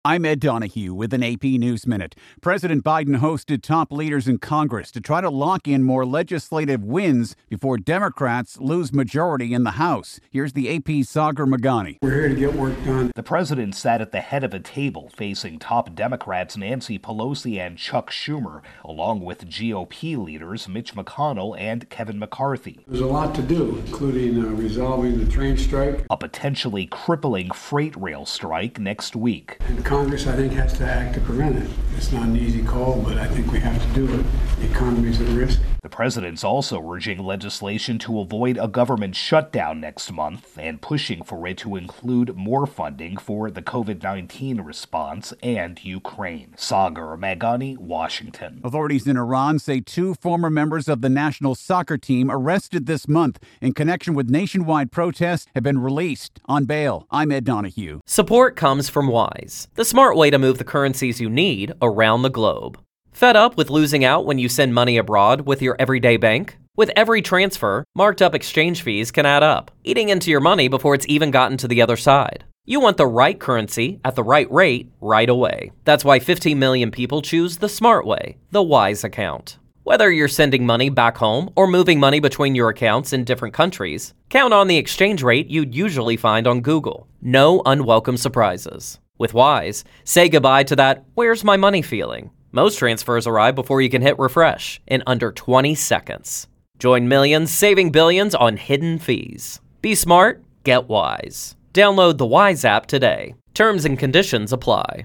I'm Ed Donahue with an AP News Minute. President Biden hosted top leaders in Congress to try to lock in more legislative wins before Democrats lose majority in the House. Here's the AP's Sagar Meghani. We're here to get work done. The president sat at the head of a table facing top Democrats Nancy Pelosi and Chuck Schumer, along with GOP leaders Mitch McConnell and Kevin McCarthy. There's a lot to do, including resolving the train strike. A potentially crippling freight rail strike next week. And Congress, I think, has to act to prevent it. It's not an easy call, but I think we have to do it. The economy's at risk. The president's also urging legislation to avoid a government shutdown next month and pushing for it to include more funding for the COVID-19 response and Ukraine. Sagar Meghani, Washington. Authorities in Iran say 2 former members of the national soccer team arrested this month in connection with nationwide protests have been released on bail. I'm Ed Donahue. Support comes from Wise, the smart way to move the currencies you need around the globe. Fed up with losing out when you send money abroad with your everyday bank? With every transfer, marked up exchange fees can add up, eating into your money before it's even gotten to the other side. You want the right currency at the right rate right away. That's why 15 million people choose the smart way, the Wise account. Whether you're sending money back home or moving money between your accounts in different countries, count on the exchange rate you'd usually find on Google. No unwelcome surprises. With Wise, say goodbye to that "where's my money" feeling. Most transfers arrive before you can hit refresh in under 20 seconds. Join millions saving billions on hidden fees. Be smart, get Wise. Download the Wise app today. Terms and conditions apply.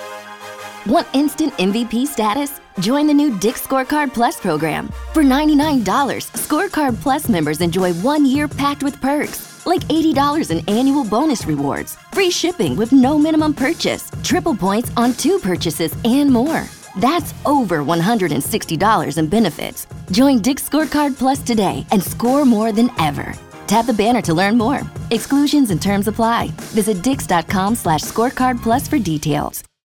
Want instant MVP status? Join the new Dick's Scorecard Plus program. For $99, Scorecard Plus members enjoy 1 year packed with perks, like $80 in annual bonus rewards, free shipping with no minimum purchase, triple points on 2 purchases, and more. That's over $160 in benefits. Join Dick's Scorecard Plus today and score more than ever. Tap the banner to learn more. Exclusions and terms apply. Visit dix.com/scorecard plus for details.